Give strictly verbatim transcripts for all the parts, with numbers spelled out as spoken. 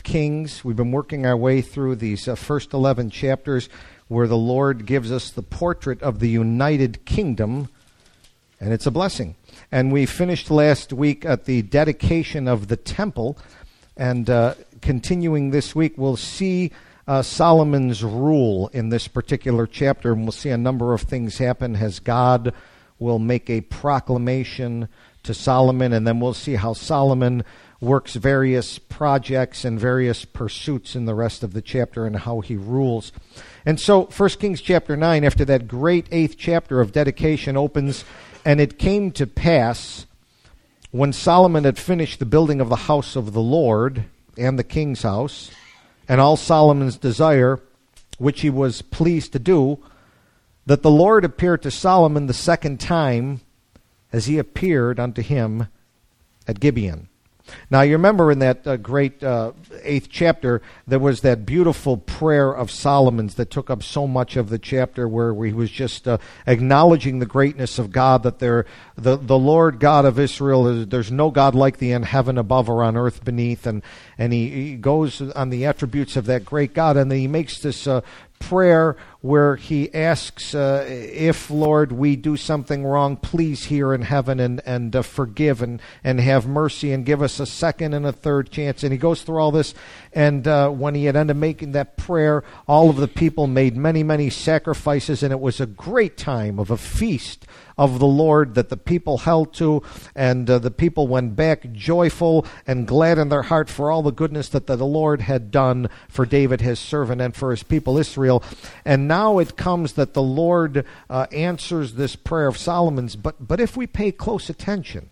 Kings. We've been working our way through these uh, first eleven chapters where the Lord gives us the portrait of the United Kingdom, and it's a blessing. And we finished last week at the dedication of the temple, and uh, continuing this week, we'll see uh, Solomon's rule in this particular chapter, and we'll see a number of things happen as God will make a proclamation to Solomon, and then we'll see how Solomon works various projects and various pursuits in the rest of the chapter and how he rules. And so First Kings chapter nine, after that great eighth chapter of dedication, opens, and it came to pass when Solomon had finished the building of the house of the Lord and the king's house, and all Solomon's desire, which he was pleased to do, that the Lord appeared to Solomon the second time as he appeared unto him at Gibeon. Now, you remember in that uh, great uh, eighth chapter, there was that beautiful prayer of Solomon's that took up so much of the chapter, where he was just uh, acknowledging the greatness of God, that there, the, the Lord God of Israel, is, there's no God like thee in heaven above or on earth beneath, and, and he, he goes on the attributes of that great God, and then he makes this uh, prayer where he asks, uh, if, Lord, we do something wrong, please hear in heaven and, and uh, forgive and, and have mercy and give us a second and a third chance. And he goes through all this, and uh, when he had ended making that prayer, all of the people made many, many sacrifices, and it was a great time of a feast of the Lord that the people held to, and uh, the people went back joyful and glad in their heart for all the goodness that the Lord had done for David, his servant, and for his people Israel. And now it comes that the Lord uh, answers this prayer of Solomon's, but but if we pay close attention,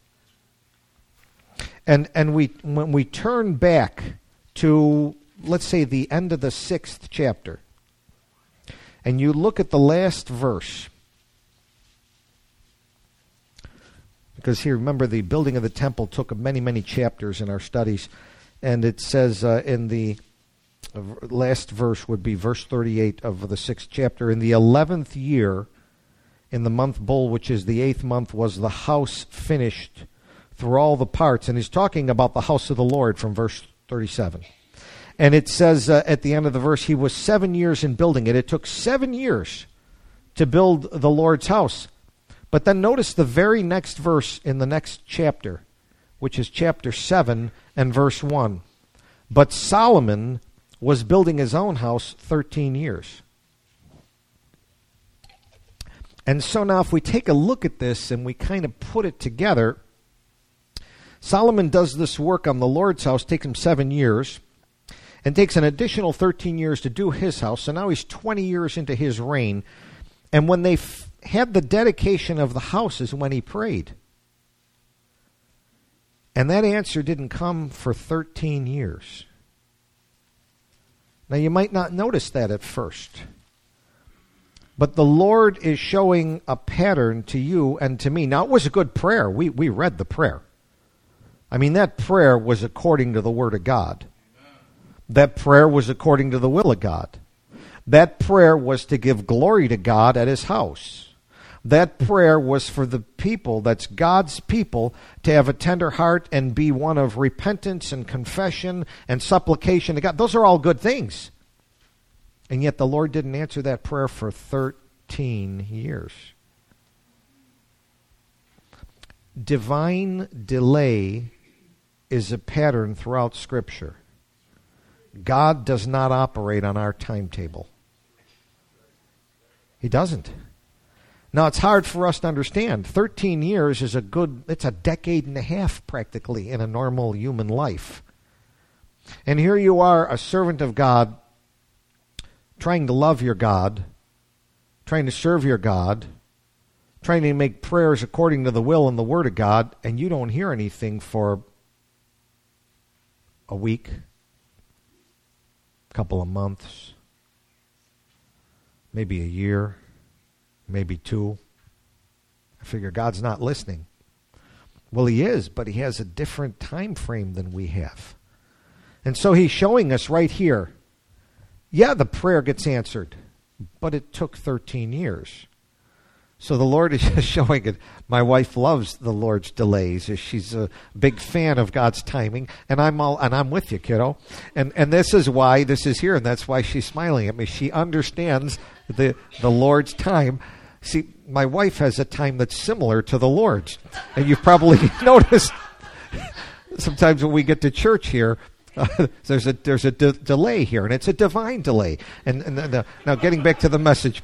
and and we when we turn back to, let's say, the end of the sixth chapter, and you look at the last verse, because here, remember, the building of the temple took many, many chapters in our studies, and it says uh, in the last verse would be verse thirty-eight of the sixth chapter, in the eleventh year, in the month Bul, which is the eighth month, was the house finished through all the parts. And he's talking about the house of the Lord from verse thirty-seven. And it says uh, at the end of the verse, he was seven years in building it. It took seven years to build the Lord's house. But then notice the very next verse in the next chapter, which is chapter seven and verse one. But Solomon was building his own house thirteen years. And so now if we take a look at this and we kind of put it together, Solomon does this work on the Lord's house, takes him seven years, and takes an additional thirteen years to do his house. So now he's twenty years into his reign. And when they f- had the dedication of the house is when he prayed. And that answer didn't come for thirteen years. Now, you might not notice that at first. But the Lord is showing a pattern to you and to me. Now, it was a good prayer. We, we read the prayer. I mean, that prayer was according to the Word of God. That prayer was according to the will of God. That prayer was to give glory to God at His house. That prayer was for the people, that's God's people, to have a tender heart and be one of repentance and confession and supplication to God. Those are all good things. And yet the Lord didn't answer that prayer for thirteen years. Divine delay is a pattern throughout Scripture. God does not operate on our timetable. He doesn't. Now, it's hard for us to understand. thirteen years is a good, it's a decade and a half practically in a normal human life. And here you are, a servant of God, trying to love your God, trying to serve your God, trying to make prayers according to the will and the Word of God, and you don't hear anything for a week, a couple of months, maybe a year, maybe two. I figure God's not listening. Well, He is, but He has a different time frame than we have. And so He's showing us right here, yeah, the prayer gets answered, but it took thirteen years. So the Lord is just showing it. My wife loves the Lord's delays. She's a big fan of God's timing, and I'm all and I'm with you, kiddo. And and this is why this is here, and that's why she's smiling at me. She understands the the Lord's time. See, my wife has a time that's similar to the Lord's, and you've probably noticed sometimes when we get to church here. Uh, there's a there's a de- delay here, and it's a divine delay. And, and uh, now, getting back to the message.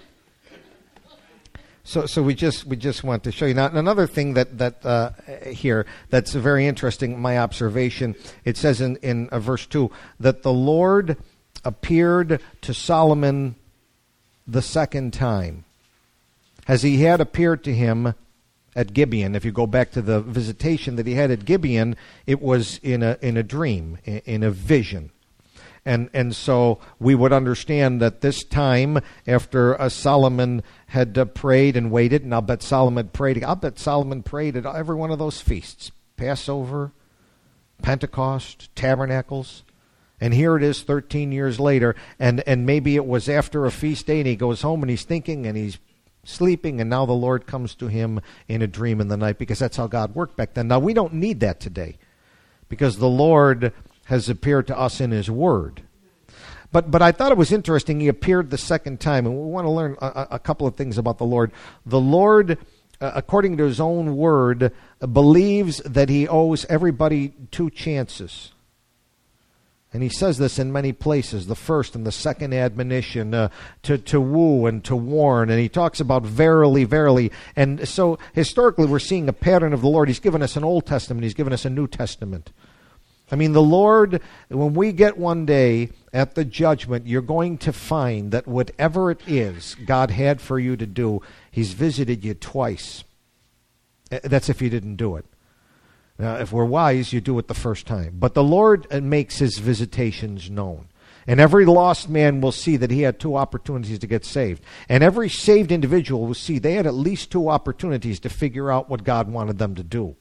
So, so we just we just want to show you now another thing that that uh, here that's very interesting. My observation. It says in in uh, verse two that the Lord appeared to Solomon the second time, as he had appeared to him at Gibeon. If you go back to the visitation that he had at Gibeon, it was in a in a dream, in, in a vision. And and so we would understand that this time, after uh, Solomon had uh, prayed and waited, and I'll bet Solomon prayed. I'll bet Solomon prayed at every one of those feasts: Passover, Pentecost, Tabernacles. And here it is, thirteen years later, and and maybe it was after a feast day, and he goes home and he's thinking and he's sleeping, and now the Lord comes to him in a dream in the night, because that's how God worked back then. Now we don't need that today, because the Lord has appeared to us in His Word. But but I thought it was interesting. He appeared the second time, and we want to learn a, a couple of things about the Lord. The Lord, uh, according to His own Word, uh, believes that He owes everybody two chances. And He says this in many places, the first and the second admonition, uh, to, to woo and to warn. And He talks about verily, verily. And so historically we're seeing a pattern of the Lord. He's given us an Old Testament. He's given us a New Testament. I mean, the Lord, when we get one day at the judgment, you're going to find that whatever it is God had for you to do, He's visited you twice. That's if you didn't do it. Now, if we're wise, you do it the first time. But the Lord makes His visitations known. And every lost man will see that he had two opportunities to get saved. And every saved individual will see they had at least two opportunities to figure out what God wanted them to do.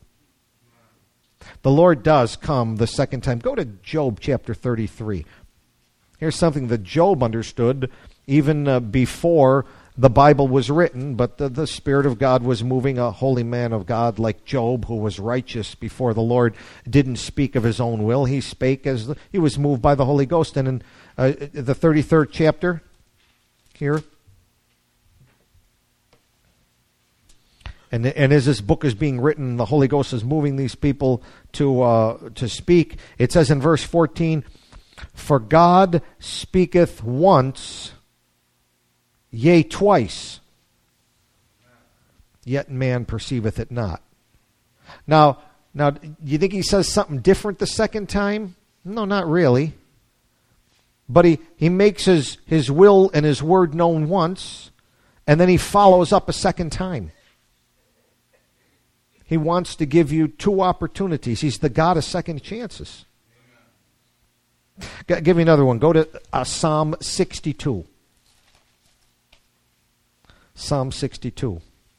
The Lord does come the second time. Go to Job chapter thirty-three. Here's something that Job understood even uh, before the Bible was written, but the, the Spirit of God was moving. A holy man of God like Job, who was righteous before the Lord, didn't speak of his own will. He spake as the, he was moved by the Holy Ghost. And in uh, the thirty-third chapter here, And, and as this book is being written, the Holy Ghost is moving these people to uh, to speak. It says in verse fourteen, "For God speaketh once, yea, twice, yet man perceiveth it not." Now, now, do you think He says something different the second time? No, not really. But he, he makes his, his will and His word known once, and then He follows up a second time. He wants to give you two opportunities. He's the God of second chances. Amen. Give me another one. Go to uh, Psalm sixty-two. Psalm sixty-two.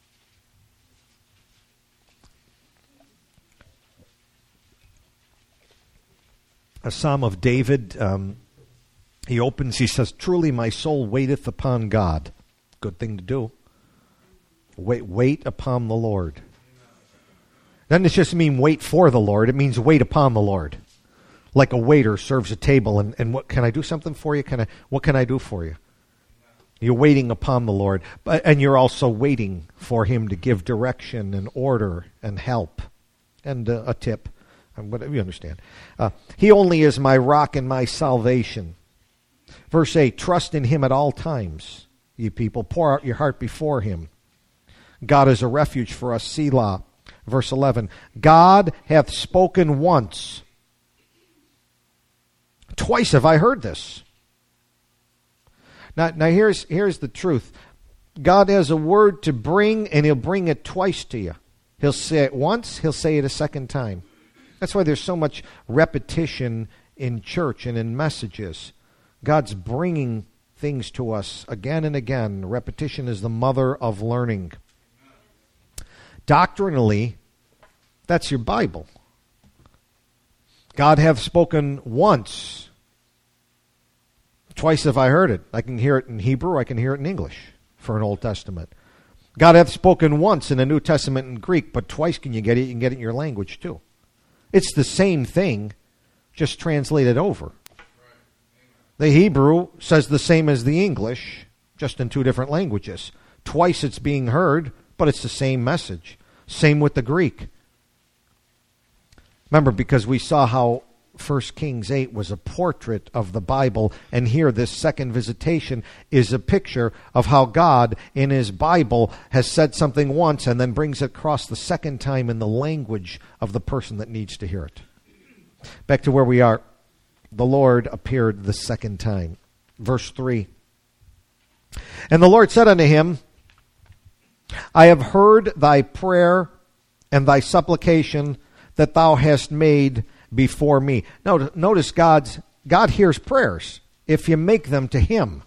A psalm of David. Um, he opens, he says, "Truly my soul waiteth upon God." Good thing to do. Wait, wait upon the Lord. Doesn't it just mean wait for the Lord? It means wait upon the Lord. Like a waiter serves a table, and, and what can I do something for you? Can I? What can I do for you? You're waiting upon the Lord, but and you're also waiting for Him to give direction and order and help and uh, a tip. Whatever you understand. Uh, he only is my rock and my salvation. Verse eight: "Trust in Him at all times, ye people. Pour out your heart before Him. God is a refuge for us, Selah." Verse eleven, "God hath spoken once. Twice have I heard this." Now, now here's, here's the truth. God has a word to bring, and He'll bring it twice to you. He'll say it once, He'll say it a second time. That's why there's so much repetition in church and in messages. God's bringing things to us again and again. Repetition is the mother of learning. Doctrinally, that's your Bible. God hath spoken once. Twice have I heard it. I can hear it in Hebrew, I can hear it in English for an Old Testament. God hath spoken once in the New Testament in Greek, but twice can you get it? You can get it in your language too. It's the same thing, just translated over. The Hebrew says the same as the English, just in two different languages. Twice it's being heard, but it's the same message. Same with the Greek. Remember, because we saw how First Kings eight was a portrait of the Bible, and here this second visitation is a picture of how God in his Bible has said something once and then brings it across the second time in the language of the person that needs to hear it. Back to where we are. The Lord appeared the second time. Verse three. And the Lord said unto him, I have heard thy prayer and thy supplication that thou hast made before me. Now, notice God's God hears prayers if you make them to him.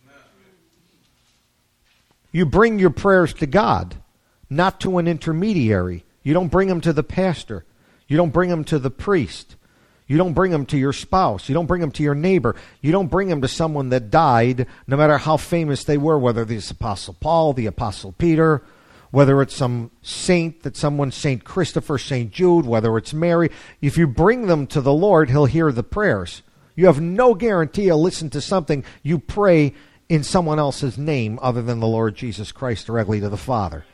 You bring your prayers to God, not to an intermediary. You don't bring them to the pastor. You don't bring them to the priest. You don't bring them to your spouse. You don't bring them to your neighbor. You don't bring them to someone that died, no matter how famous they were, whether it's Apostle Paul, the Apostle Peter, whether it's some saint, that someone, Saint Christopher, Saint Jude, whether it's Mary. If you bring them to the Lord, he'll hear the prayers. You have no guarantee he'll listen to something you pray in someone else's name other than the Lord Jesus Christ directly to the Father.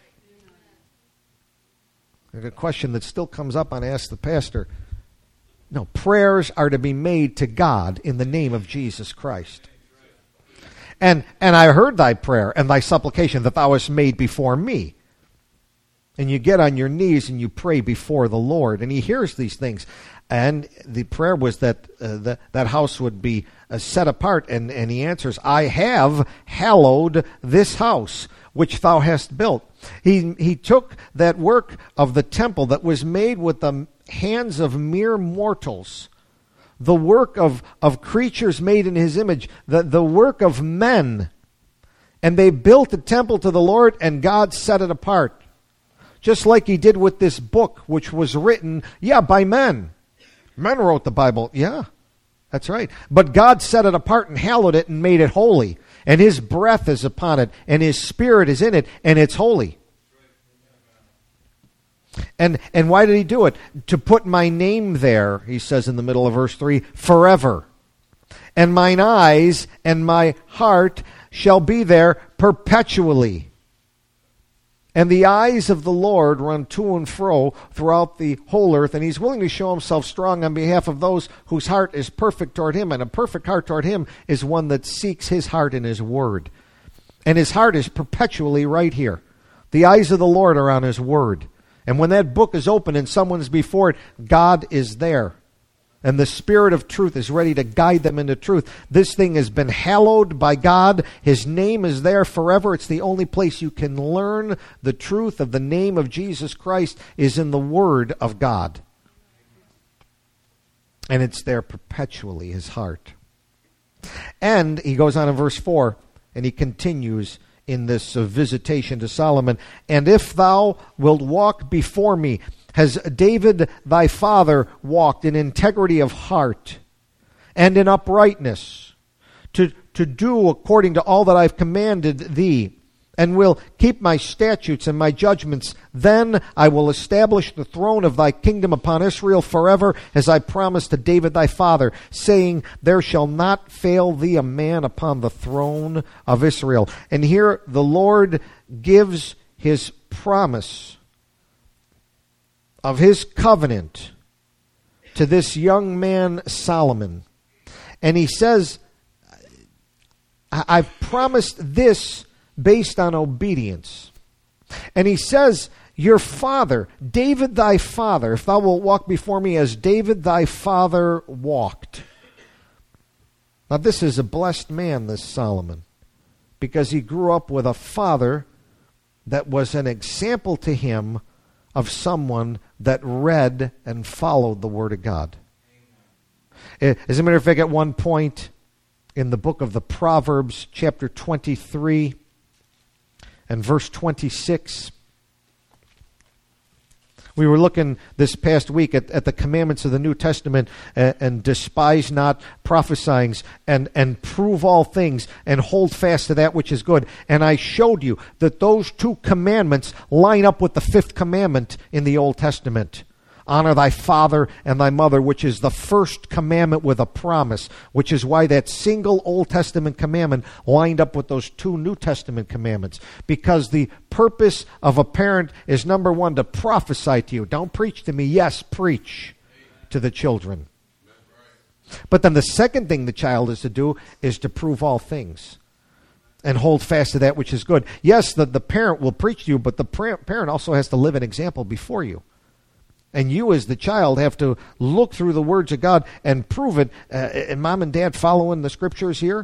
And a question that still comes up on Ask the Pastor. No, prayers are to be made to God in the name of Jesus Christ. And and I heard thy prayer and thy supplication that thou hast made before me. And you get on your knees and you pray before the Lord. And he hears these things. And the prayer was that uh, the, that house would be uh, set apart. And, and he answers, I have hallowed this house which thou hast built. He, he took that work of the temple that was made with the hands of mere mortals, the work of, of creatures made in his image, the, the work of men. And they built the temple to the Lord, and God set it apart. Just like he did with this book, which was written, yeah, by men. Men wrote the Bible. Yeah, that's right. But God set it apart and hallowed it and made it holy. And his breath is upon it, and his spirit is in it, and it's holy. And and why did he do it? To put my name there, he says in the middle of verse three, forever. And mine eyes and my heart shall be there perpetually. And the eyes of the Lord run to and fro throughout the whole earth, and he's willing to show himself strong on behalf of those whose heart is perfect toward him. And a perfect heart toward him is one that seeks his heart in his word. And his heart is perpetually right here. The eyes of the Lord are on his word. And when that book is open and someone's before it, God is there. And the Spirit of truth is ready to guide them into truth. This thing has been hallowed by God. His name is there forever. It's the only place you can learn the truth of the name of Jesus Christ is in the Word of God. And it's there perpetually, his heart. And he goes on in verse four, and he continues in this uh, visitation to Solomon. And if thou wilt walk before me, has David thy father walked in integrity of heart and in uprightness, to, to do according to all that I've commanded thee, and will keep my statutes and my judgments, then I will establish the throne of thy kingdom upon Israel forever, as I promised to David thy father, saying, there shall not fail thee a man upon the throne of Israel. And here the Lord gives his promise of his covenant to this young man Solomon. And he says, I've promised this based on obedience. And he says, your father, David thy father, if thou wilt walk before me as David thy father walked. Now this is a blessed man, this Solomon, because he grew up with a father that was an example to him of someone that read and followed the Word of God. As a matter of fact, at one point in the book of the Proverbs, chapter twenty-three and verse twenty-six, We were looking this past week at, at the commandments of the New Testament, and, and despise not prophesying, and, and prove all things, and hold fast to that which is good. And I showed you that those two commandments line up with the fifth commandment in the Old Testament. Honor thy father and thy mother, which is the first commandment with a promise, which is why that single Old Testament commandment lined up with those two New Testament commandments. Because the purpose of a parent is, number one, to prophesy to you. Don't preach to me. Yes, preach to the children. But then the second thing the child is to do is to prove all things and hold fast to that which is good. Yes, the, the parent will preach to you, but the parent also has to live an example before you. And you as the child have to look through the words of God and prove it. Uh, and mom and dad following the scriptures here?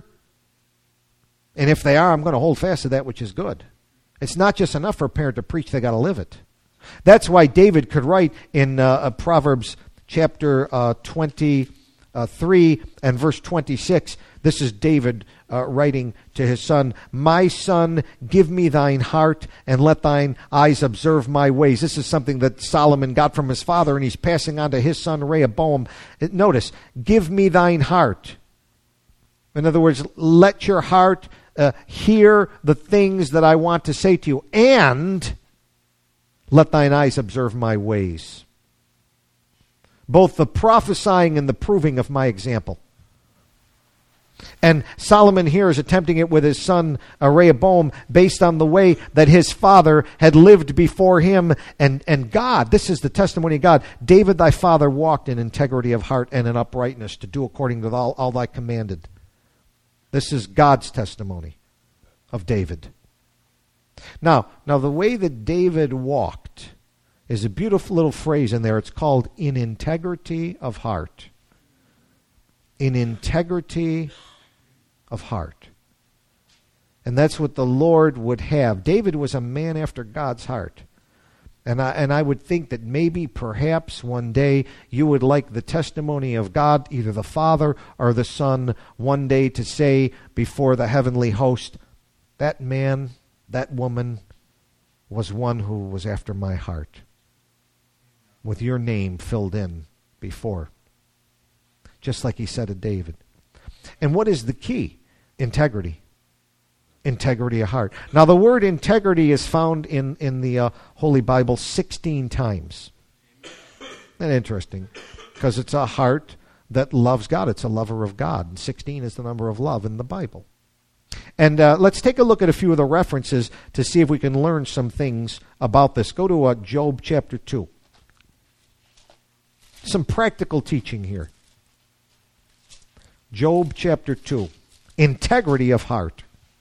And if they are, I'm going to hold fast to that which is good. It's not just enough for a parent to preach, they got to live it. That's why David could write in uh, Proverbs chapter uh, twenty-three and verse twenty-six. This is David uh, writing to his son. My son, give me thine heart, and let thine eyes observe my ways. This is something that Solomon got from his father, and he's passing on to his son Rehoboam. Notice, give me thine heart. In other words, let your heart uh, hear the things that I want to say to you, and let thine eyes observe my ways. Both the prophesying and the proving of my example. And Solomon here is attempting it with his son uh, Rehoboam, based on the way that his father had lived before him. And, and God, this is the testimony of God. David thy father walked in integrity of heart and in uprightness, to do according to all, all thy commanded. This is God's testimony of David. Now, now the way that David walked is a beautiful little phrase in there. It's called in integrity of heart. In integrity of heart. And that's what the Lord would have. David was a man after God's heart. And I, and I would think that maybe, perhaps, one day you would like the testimony of God, either the Father or the Son, one day to say before the heavenly host, that man, that woman was one who was after my heart, with your name filled in before. Just like he said to David. And what is the key? Integrity. Integrity of heart. Now the word integrity is found in, in the uh, Holy Bible sixteen times. Isn't that interesting? Because it's a heart that loves God. It's a lover of God. And sixteen is the number of love in the Bible. And uh, let's take a look at a few of the references to see if we can learn some things about this. Go to uh, Job chapter two. Some practical teaching here. Job chapter two. Integrity of heart.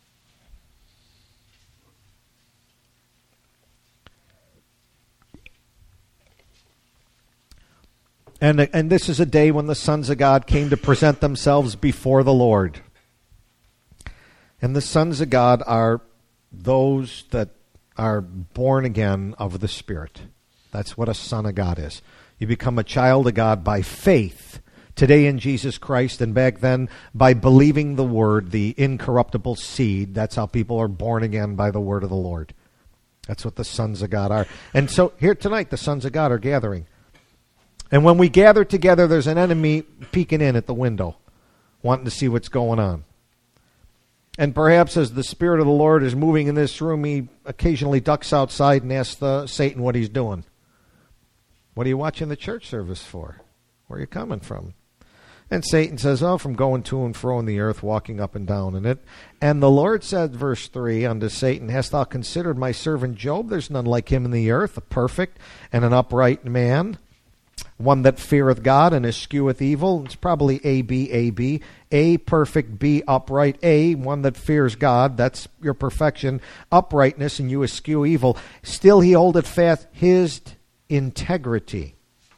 And, and this is a day when the sons of God came to present themselves before the Lord. And the sons of God are those that are born again of the Spirit. That's what a son of God is. You become a child of God by faith. Today in Jesus Christ, and back then by believing the Word, the incorruptible seed. That's how people are born again, by the Word of the Lord. That's what the sons of God are. And so here tonight, the sons of God are gathering. And when we gather together, there's an enemy peeking in at the window, wanting to see what's going on. And perhaps as the Spirit of the Lord is moving in this room, he occasionally ducks outside and asks the, Satan what he's doing. What are you watching the church service for? Where are you coming from? And Satan says, oh, from going to and fro in the earth, walking up and down in it. And the Lord said, verse three, unto Satan, hast thou considered my servant Job? There's none like him in the earth, a perfect and an upright man, one that feareth God and escheweth evil. It's probably A, B, A, B. A, perfect, B, upright. A, one that fears God. That's your perfection. Uprightness, and you eschew evil. Still he holdeth fast his integrity.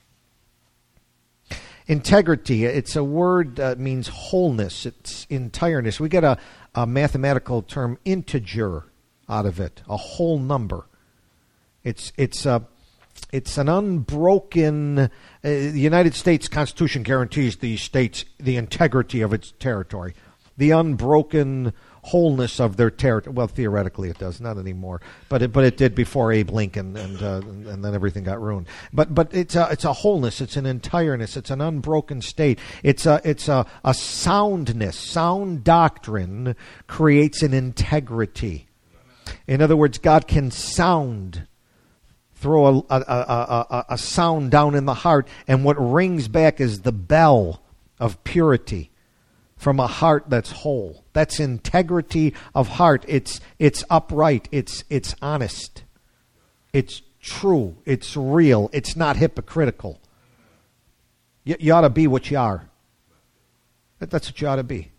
Integrity, it's a word that means wholeness. It's entireness. We get a, a mathematical term, integer, out of it, a whole number. It's it's a it's an unbroken. Uh, the United States Constitution guarantees the states the integrity of its territory, the unbroken wholeness of their territory. Well, theoretically it does, not anymore, but it, but it did before Abe Lincoln, and uh, and then everything got ruined. But but it's a it's a wholeness, it's an entireness, it's an unbroken state. It's a it's a, a soundness. Sound doctrine creates an integrity. In other words, God can sound, throw a a, a, a a sound down in the heart, and what rings back is the bell of purity from a heart that's whole. That's integrity of heart. It's it's upright. It's it's honest. It's true. It's real. It's not hypocritical. You, you ought to be what you are. That, that's what you ought to be.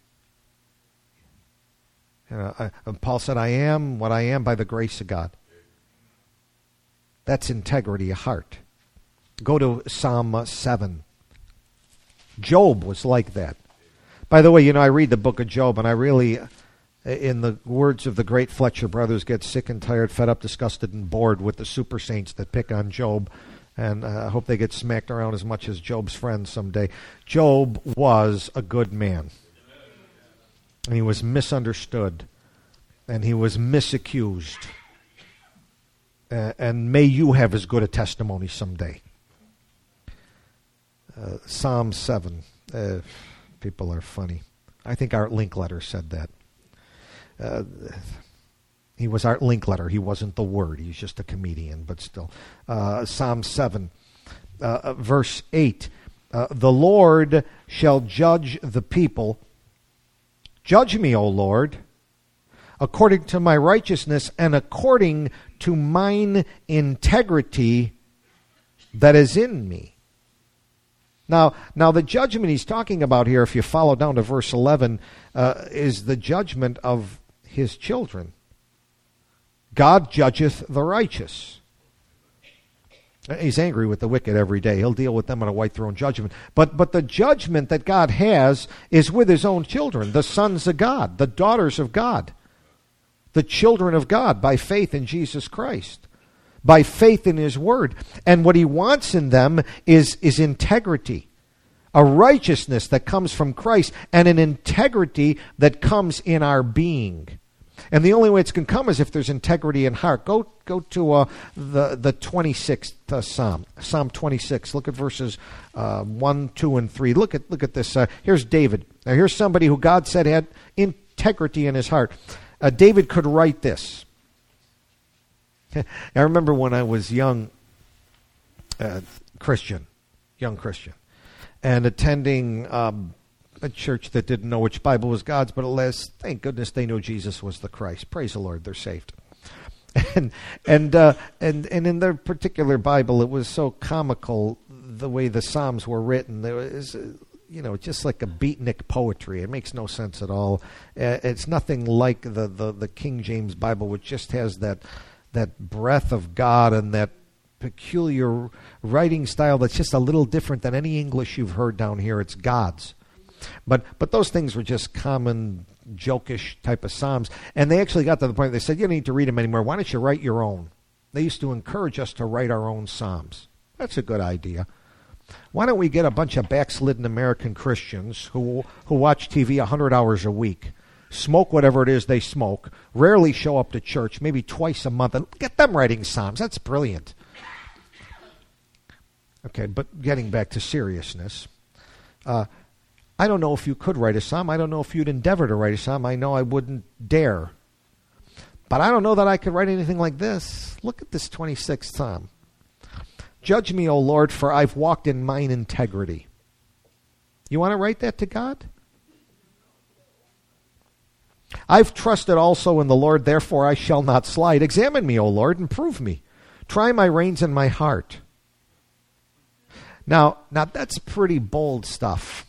You know, I, Paul said, "I am what I am by the grace of God." That's integrity of heart. Go to Psalm seven. Job was like that. By the way, you know, I read the book of Job, and I really, in the words of the great Fletcher brothers, get sick and tired, fed up, disgusted, and bored with the super saints that pick on Job. And uh, I hope they get smacked around as much as Job's friends someday. Job was a good man. And he was misunderstood. And he was misaccused. Uh, and may you have as good a testimony someday. Uh, Psalm seven. Uh, people are funny. I think Art Linkletter said that. Uh, he was Art Linkletter. He wasn't the Word. He's just a comedian, but still. Uh, Psalm seven, uh, verse eight. Uh, the Lord shall judge the people. Judge me, O Lord, according to my righteousness and according to mine integrity that is in me. Now, now the judgment he's talking about here, if you follow down to verse eleven, uh, is the judgment of his children. God judgeth the righteous. He's angry with the wicked every day. He'll deal with them on a white throne judgment. But but the judgment that God has is with his own children, the sons of God, the daughters of God, the children of God by faith in Jesus Christ, by faith in his word. And what he wants in them is, is integrity, a righteousness that comes from Christ, and an integrity that comes in our being. And the only way it's going to come is if there's integrity in heart. Go go to uh, the, the twenty-sixth uh, Psalm, Psalm twenty-six. Look at verses uh, one, two, and three. Look at, look at this. Uh, here's David. Now here's somebody who God said had integrity in his heart. Uh, David could write this. I remember when I was young uh, Christian, young Christian, and attending um, a church that didn't know which Bible was God's, but at last, thank goodness, they knew Jesus was the Christ. Praise the Lord, they're saved. And and uh, and and in their particular Bible, it was so comical the way the Psalms were written. There was, uh, you know, just like a beatnik poetry. It makes no sense at all. Uh, it's nothing like the, the the King James Bible, which just has that. that breath of God and that peculiar writing style that's just a little different than any English you've heard down here. It's God's. But but those things were just common, jokish type of psalms. And they actually got to the point they said, you don't need to read them anymore. Why don't you write your own? They used to encourage us to write our own psalms. That's a good idea. Why don't we get a bunch of backslidden American Christians who who watch T V one hundred hours a week, smoke whatever it is they smoke, rarely show up to church, maybe twice a month, and get them writing psalms. That's brilliant. Okay, but getting back to seriousness, uh, I don't know if you could write a psalm. I don't know if you'd endeavor to write a psalm. I know I wouldn't dare. But I don't know that I could write anything like this. Look at this twenty-sixth Psalm. Judge me, O Lord, for I've walked in mine integrity. You want to write that to God? I've trusted also in the Lord, therefore I shall not slide. Examine me, O Lord, and prove me. Try my reins and my heart. Now, now that's pretty bold stuff.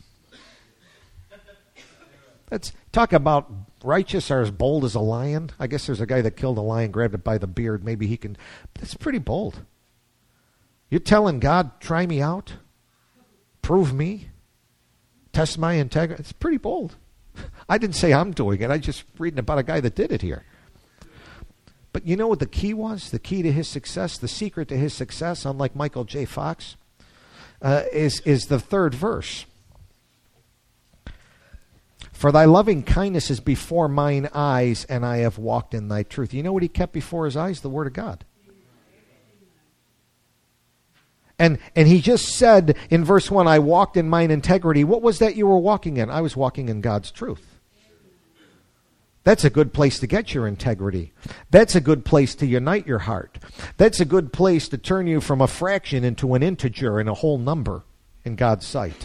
That's talk about righteous are as bold as a lion. I guess there's a guy that killed a lion, grabbed it by the beard. Maybe he can. That's pretty bold. You're telling God, try me out, prove me, test my integrity. It's pretty bold. I didn't say I'm doing it. I just reading about a guy that did it here. But you know what the key was? The key to his success, the secret to his success, unlike Michael J. Fox, uh, is, is the third verse. For thy loving kindness is before mine eyes, and I have walked in thy truth. You know what he kept before his eyes? The Word of God. And and he just said in verse one, I walked in mine integrity. What was that you were walking in? I was walking in God's truth. That's a good place to get your integrity. That's a good place to unite your heart. That's a good place to turn you from a fraction into an integer and a whole number in God's sight.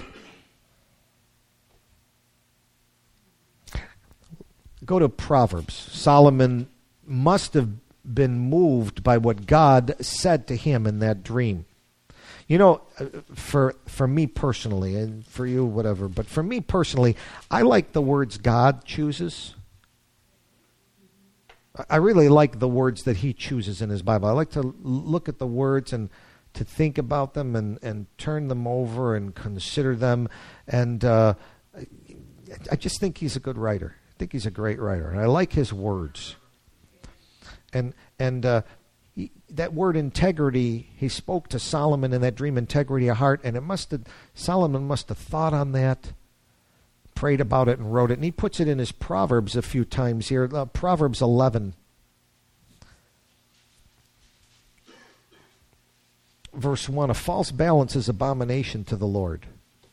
Go to Proverbs. Solomon must have been moved by what God said to him in that dream. You know, for for me personally, and for you, whatever, but for me personally, I like the words God chooses. I really like the words that he chooses in his Bible. I like to look at the words and to think about them and, and turn them over and consider them. And uh, I just think he's a good writer. I think he's a great writer, and I like his words. And and uh, he, that word integrity, he spoke to Solomon in that dream, integrity of heart, and it must have Solomon must have thought on that, prayed about it, and wrote it. And he puts it in his Proverbs a few times here. Uh, Proverbs eleven, verse one: a false balance is abomination to the Lord.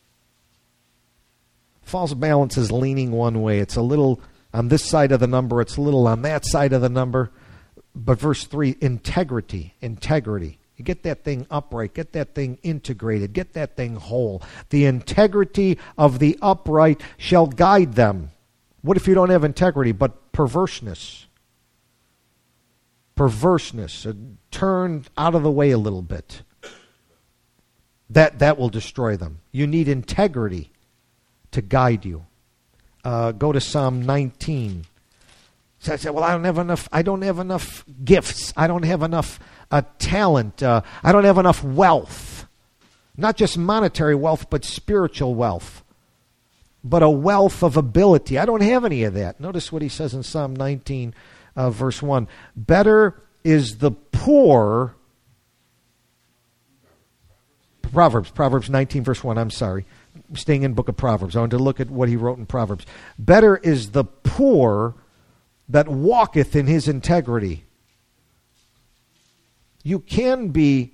False balance is leaning one way. It's a little on this side of the number. It's a little on that side of the number. But verse three, integrity, integrity. You get that thing upright. Get that thing integrated. Get that thing whole. The integrity of the upright shall guide them. What if you don't have integrity, but perverseness? Perverseness. Uh, turn out of the way a little bit. That, that will destroy them. You need integrity to guide you. Uh, go to Psalm nineteen. So I said, well, I don't have enough. I don't have enough gifts. I don't have enough uh, talent. Uh, I don't have enough wealth. Not just monetary wealth, but spiritual wealth. But a wealth of ability. I don't have any of that. Notice what he says in Psalm nineteen, uh, verse one. Better is the poor. Proverbs, Proverbs nineteen, verse one. I'm sorry. Staying in book of Proverbs. I want to look at what he wrote in Proverbs. Better is the poor that walketh in his integrity. You can be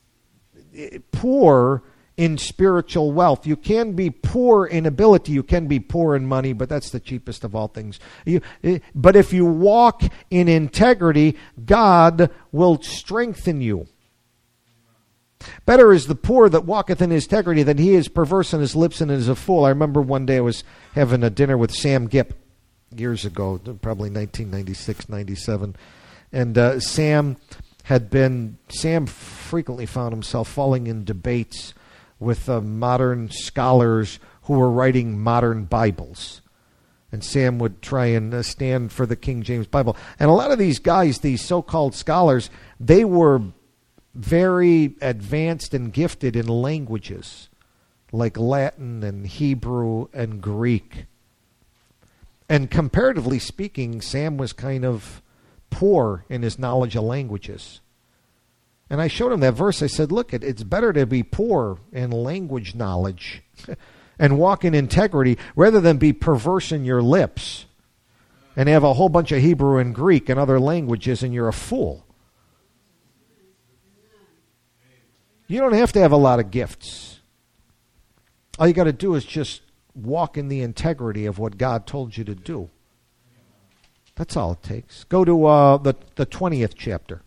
poor in spiritual wealth. You can be poor in ability. You can be poor in money, but that's the cheapest of all things. You, but if you walk in integrity, God will strengthen you. Better is the poor that walketh in his integrity than he is perverse in his lips and is a fool. I remember one day I was having a dinner with Sam Gipp years ago, probably nineteen ninety-six, ninety-seven. And uh, Sam had been, Sam frequently found himself falling in debates with uh, modern scholars who were writing modern Bibles. And Sam would try and uh, stand for the King James Bible. And a lot of these guys, these so-called scholars, they were very advanced and gifted in languages like Latin and Hebrew and Greek. And comparatively speaking, Sam was kind of poor in his knowledge of languages. And I showed him that verse. I said, look, it's better to be poor in language knowledge and walk in integrity rather than be perverse in your lips and have a whole bunch of Hebrew and Greek and other languages and you're a fool. You don't have to have a lot of gifts. All you got to do is just walk in the integrity of what God told you to do. That's all it takes. Go to uh, the the twentieth chapter.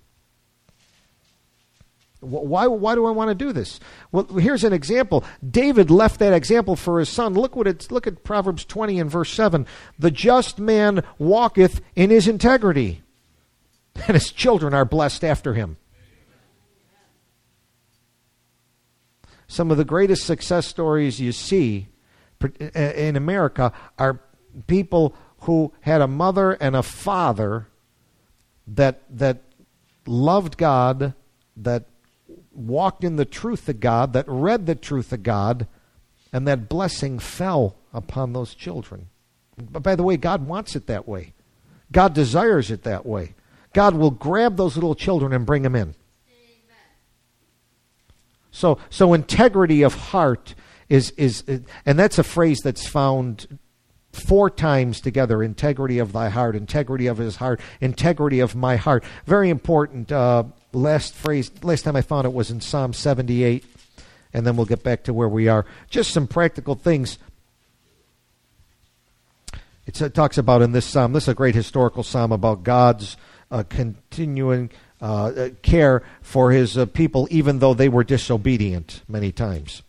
Why why do I want to do this? Well, here's an example. David left that example for his son. Look what it's look at Proverbs twenty and verse seven. The just man walketh in his integrity, and his children are blessed after him. Some of the greatest success stories you see in America are people who had a mother and a father that that loved God, that walked in the truth of God, that read the truth of God, and that blessing fell upon those children. But by the way, God wants it that way. God desires it that way. God will grab those little children and bring them in. So, so integrity of heart is, is, and that's a phrase that's found four times together, integrity of thy heart, integrity of his heart, integrity of my heart. Very important. Uh, last phrase, last time I found it was in Psalm seventy-eight, and then we'll get back to where we are. Just some practical things. It's, it talks about in this psalm, this is a great historical psalm about God's uh, continuing uh, care for his uh, people, even though they were disobedient many times.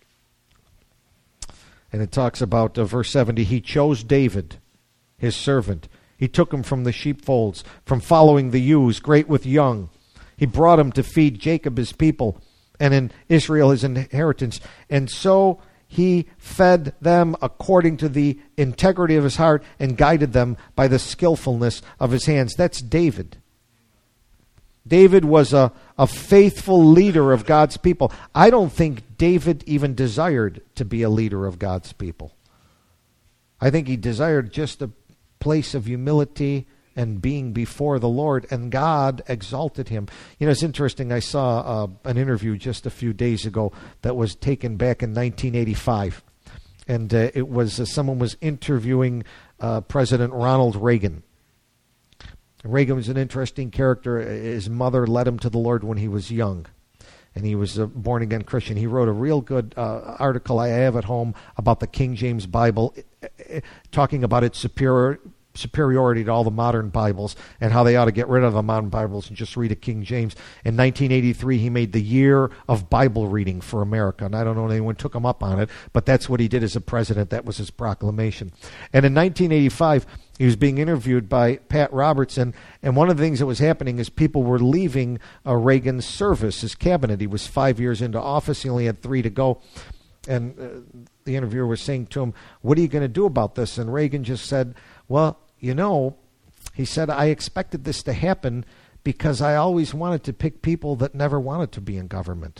And it talks about uh, verse seventy, he chose David, his servant. He took him from the sheepfolds, from following the ewes, great with young. He brought him to feed Jacob his people, and in Israel his inheritance. And so he fed them according to the integrity of his heart and guided them by the skillfulness of his hands. That's David. David was a, a faithful leader of God's people. I don't think David even desired to be a leader of God's people. I think he desired just a place of humility and being before the Lord, and God exalted him. You know, it's interesting. I saw uh, an interview just a few days ago that was taken back in nineteen eighty-five, and uh, it was uh, someone was interviewing uh, President Ronald Reagan. Reagan was an interesting character. His mother led him to the Lord when he was young, and he was a born-again Christian. He wrote a real good uh, article I have at home about the King James Bible, talking about its superior, superiority to all the modern Bibles and how they ought to get rid of the modern Bibles and just read a King James. In nineteen eighty-three, he made the year of Bible reading for America, and I don't know if anyone took him up on it, but that's what he did as a president. That was his proclamation. And in nineteen eighty-five, he was being interviewed by Pat Robertson, and one of the things that was happening is people were leaving uh, Reagan's service, his cabinet. He was five years into office. He only had three to go. And uh, the interviewer was saying to him, what are you going to do about this? And Reagan just said, well, you know, he said, I expected this to happen because I always wanted to pick people that never wanted to be in government.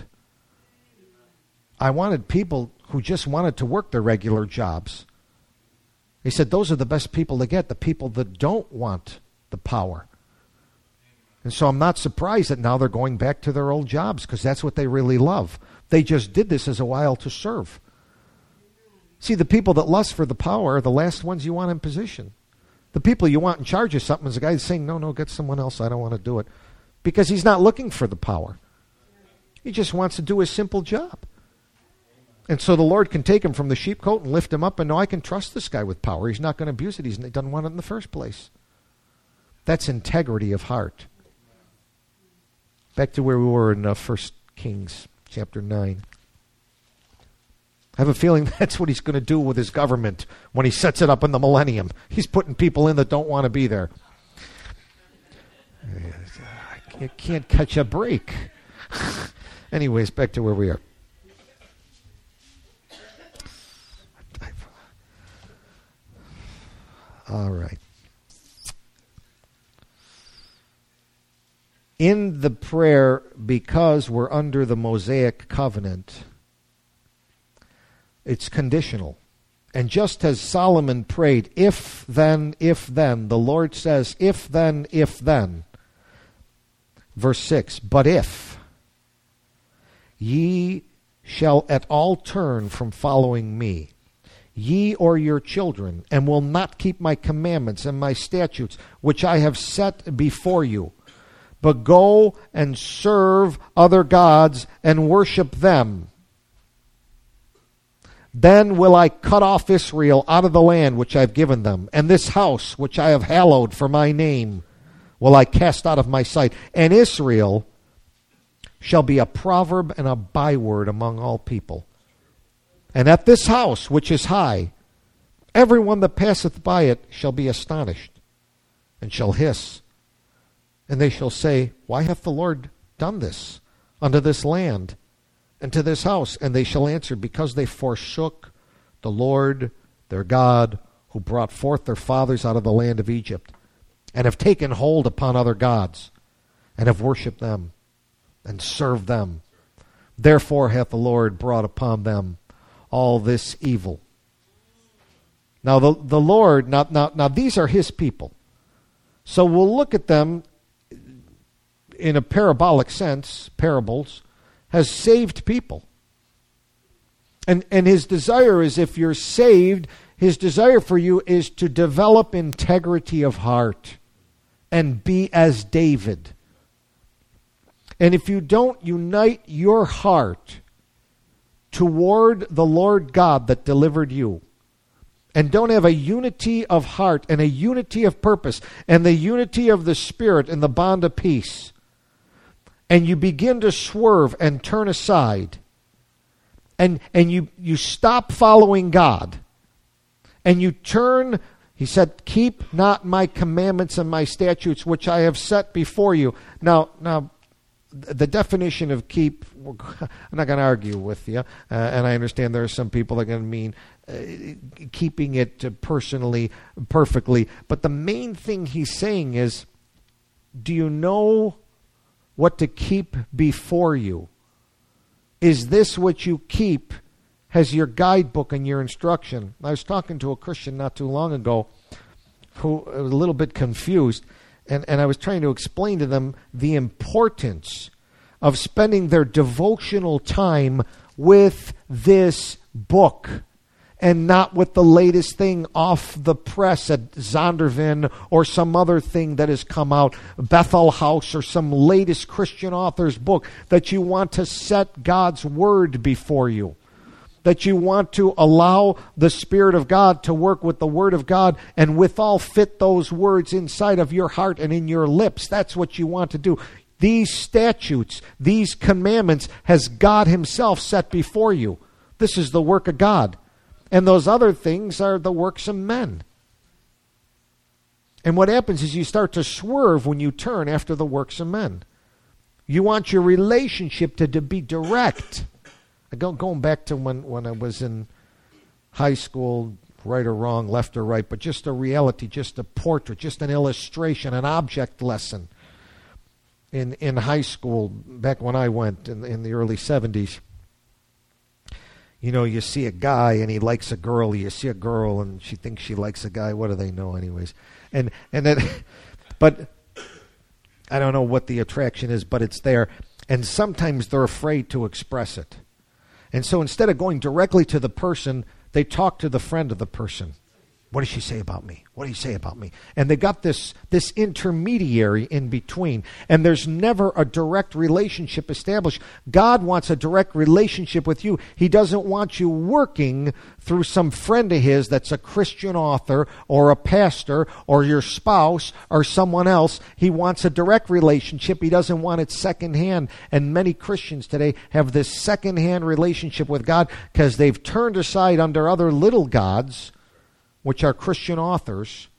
I wanted people who just wanted to work their regular jobs. He said, those are the best people to get, the people that don't want the power. And so I'm not surprised that now they're going back to their old jobs because that's what they really love. They just did this as a while to serve. See, the people that lust for the power are the last ones you want in position. The people you want in charge of something is the guy that's saying, no, no, get someone else. I don't want to do it. Because he's not looking for the power. He just wants to do his simple job. And so the Lord can take him from the sheepcote and lift him up and know I can trust this guy with power. He's not going to abuse it. He's, he doesn't want it in the first place. That's integrity of heart. Back to where we were in uh, First Kings chapter nine. I have a feeling that's what he's going to do with his government when he sets it up in the millennium. He's putting people in that don't want to be there. I can't catch a break. Anyways, back to where we are. All right. In the prayer, because we're under the Mosaic covenant, it's conditional. And just as Solomon prayed, if then, if then, the Lord says, if then, if then. Verse six, but if ye shall at all turn from following me, ye or your children, and will not keep my commandments and my statutes, which I have set before you, but go and serve other gods and worship them, then will I cut off Israel out of the land which I have given them, and this house which I have hallowed for my name will I cast out of my sight. And Israel shall be a proverb and a byword among all people. And at this house which is high, everyone that passeth by it shall be astonished, and shall hiss. And they shall say, why hath the Lord done this unto this land and to this house? And they shall answer, because they forsook the Lord their God, who brought forth their fathers out of the land of Egypt, and have taken hold upon other gods, and have worshipped them, and served them. Therefore hath the Lord brought upon them all this evil. Now the, the Lord, now, now, now these are his people. So we'll look at them in a parabolic sense, parables, has saved people. And and his desire is if you're saved, His desire for you is to develop integrity of heart and be as David. And if you don't unite your heart toward the Lord God that delivered you, and don't have a unity of heart and a unity of purpose and the unity of the Spirit and the bond of peace, and you begin to swerve and turn aside, and, and you, you stop following God, and you turn, he said, keep not my commandments and my statutes which I have set before you. Now, now, the definition of keep, I'm not going to argue with you, uh, and I understand there are some people that are going to mean uh, keeping it uh, personally, perfectly, but the main thing he's saying is, do you know what to keep before you? Is this what you keep as your guidebook and your instruction? I was talking to a Christian not too long ago who was a little bit confused, And, and I was trying to explain to them the importance of spending their devotional time with this book and not with the latest thing off the press at Zondervan or some other thing that has come out, Bethel House or some latest Christian author's book, that you want to set God's Word before you. That you want to allow the Spirit of God to work with the Word of God and withal fit those words inside of your heart and in your lips. That's what you want to do. These statutes, these commandments has God Himself set before you. This is the work of God. And those other things are the works of men. And what happens is you start to swerve when you turn after the works of men. You want your relationship to, to be direct. Going back to when, when I was in high school, right or wrong, left or right, but just a reality, just a portrait, just an illustration, an object lesson. In in high school, back when I went in, in the early seventies, you know, you see a guy and he likes a girl, you see a girl and she thinks she likes a guy. What do they know anyways? And, and then, but I don't know what the attraction is, but it's there. And sometimes they're afraid to express it. And so instead of going directly to the person, they talk to the friend of the person. What does she say about me? What do you say about me? And they got this, this intermediary in between. And there's never a direct relationship established. God wants a direct relationship with you. He doesn't want you working through some friend of his that's a Christian author or a pastor or your spouse or someone else. He wants a direct relationship. He doesn't want it secondhand. And many Christians today have this secondhand relationship with God because they've turned aside under other little gods, which are Christian authors